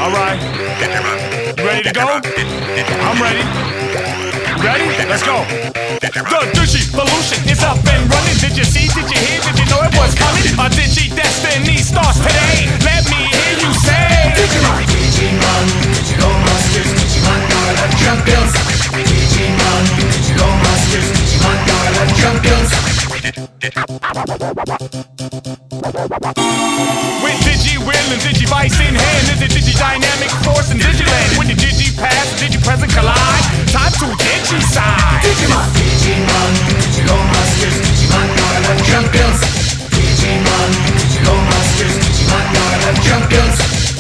Alright. You ready to go? I'm ready. Ready? Let's go. The Digivolution is up and running. Did you see? Did you hear? Did you know it was coming? A Digi Destiny starts today. Let me hear you say Digimon, Digimon, Digigo Masters, Digimon are the champions. Digimon, Digigo Masters, Digimon are the champions. with Digi-Will and Digivice in hand, there's a Digi-Dynamic Force and Digiland. With the Digi-Past, Digi-Present collide, time to Digi-Side. Digimon, Digimon, Digigo Masters, Digimon are the champions. Digimon, Digigo Masters, Digimon are the champions.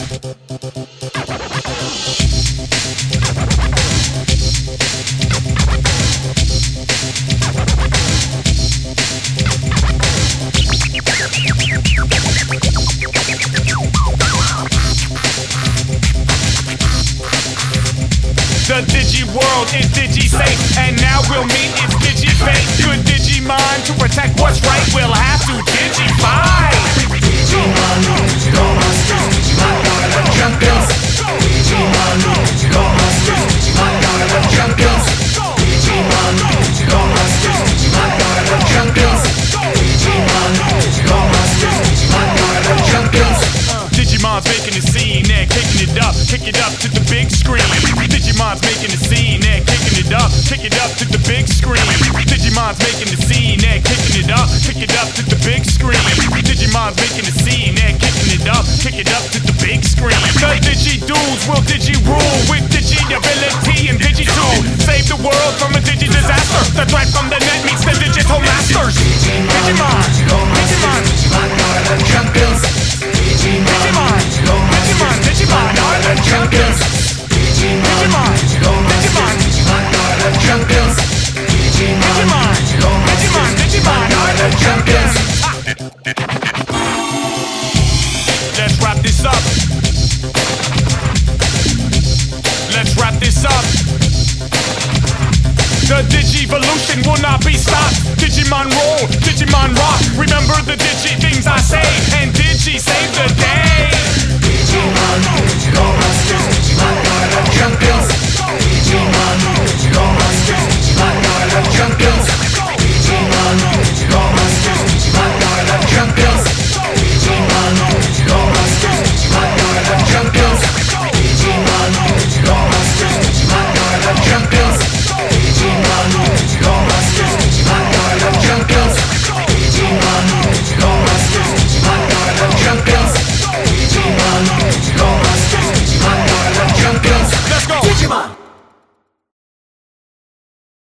The Digi world is Digi-safe, and now we'll meet its Digi-fate. Good Digimon to protect what's right, we'll have to Digi-fight. Digimon, Digigo Masters, Digimon are the champions. Digimon, Digigo Masters, Digimon are the champions. Digimon, Digigo Masters, Digimon are the champions. Digimon, Digigo Masters, Digimon are the champions. Digimon's making the scene, they're kicking it up to the big screen. Digimon's making the scene, they're kicking it up to the big screen. Digimon's making the scene, they're kicking it up to the big screen. Digimon's making the scene, they're kicking it up to the big screen. The Digi-Dudes will Digi-rule with Digi-ability and Digi-tool. Save the world from a Digi-disaster. The threat from the net meets the digital masters. Digimon, Digimon, Digimon are the champions. Digimon, Digimon, Digimon are the champions. Digimon, Digigo Masters, Digimon are the champions. Digimon, Digimon, Digimon are the champions. Let's wrap this up. Let's wrap this up. The Digivolution will not be stopped. Digimon roll, Digimon rock. Remember the Digi